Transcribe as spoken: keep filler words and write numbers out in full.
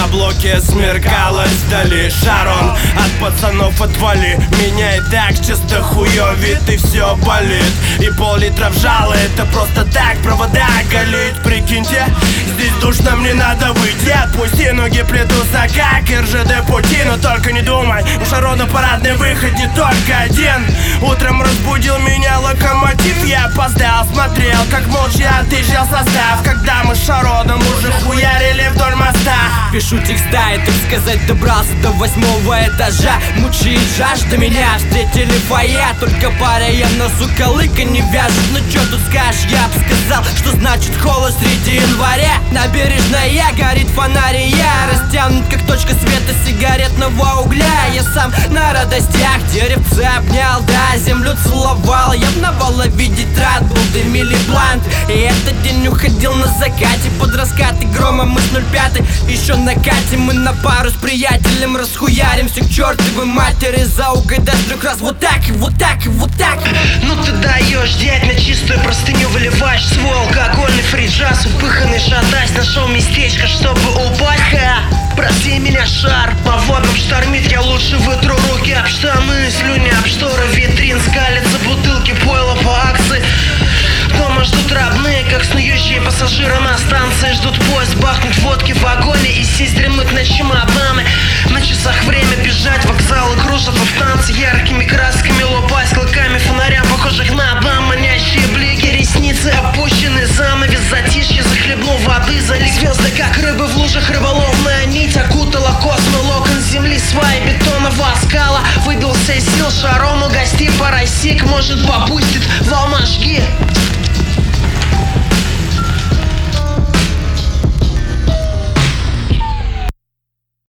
блоке смеркалось вдали. Шарон, от пацанов отвали. Меня и так чисто хуёвит и все болит. И пол-литра в жало, это просто так провода галит. Прикиньте, здесь душно, мне надо выйти. Отпусти, ноги плетутся как эр жэ дэ пути. Но только не думай, у Шарона парадный выход не только один. Утром разбудил меня локомотив. Я опоздал, смотрел, как молча отъезжал состав. Когда мы с Шароном уже хуярили вдоль моста. Пишу текста и, так сказать, добрался до восьмого этажа. Мучает жажда, меня встретили в фойе. Только паря я на сука лыка не вяжет. Ну чё тут скажешь, я б сказал, что значит холод среди января. Набережная, горит фонарь, я растянут как точка света сигаретного угля. Я сам на радостях деревце обнял, да, землю целовал. Я б навала видеть рад был, дымили блант. И этот день уходил на закате под раскаты грома. Мы с ноль пять еще накатим. Мы на пару с приятелем расхуяримся к чертовой матери. За угадать трех раз вот так и вот так и вот так. Ну ты даешь, дядь, на чистую простыню выливаешь свой алкогольный фриджаз. Упыханный шатаясь, нашел местечко, чтобы упасть. Ха! Прости меня, шар, по водам штормит. Я лучше вытру руки об штаны, слюни об шторы, витрин. Скалятся бутылки пойла по акции. Дома ждут родные, как снующие пассажиры на станции. Ждут поезд, бахнуть водки в вагоне и сесть дремнуть на чемоданы. На часах время бежать, вокзалы кружат в танце. Яркими красками лупась, клыками фонаря, похожих на дам. Манящие блики, ресницы опущены, занавес затишье. Захлебнул воды, залив звезды, как рыбы в лужах. Рыболовная нить окутала космы, локон земли, сваи бетонного скала. Выбился из сил Шарон, угости парасик, может попустит волна жги.